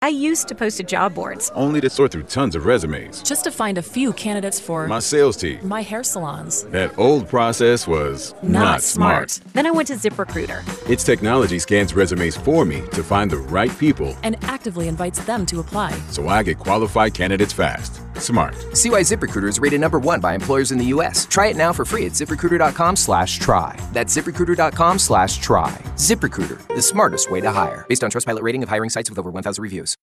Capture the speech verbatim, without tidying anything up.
I used to post to job boards, only to sort through tons of resumes. Just to find a few candidates for my sales team. My hair salons. That old process was not, not smart. smart. Then I went to ZipRecruiter. Its technology scans resumes for me to find the right people and actively invites them to apply. So I get qualified candidates fast. Smart. See why ZipRecruiter is rated number one by employers in the U S. Try it now for free at ZipRecruiter.com slash try. That's ZipRecruiter.com slash try. ZipRecruiter, the smartest way to hire. Based on Trustpilot rating of hiring sites with over one thousand reviews.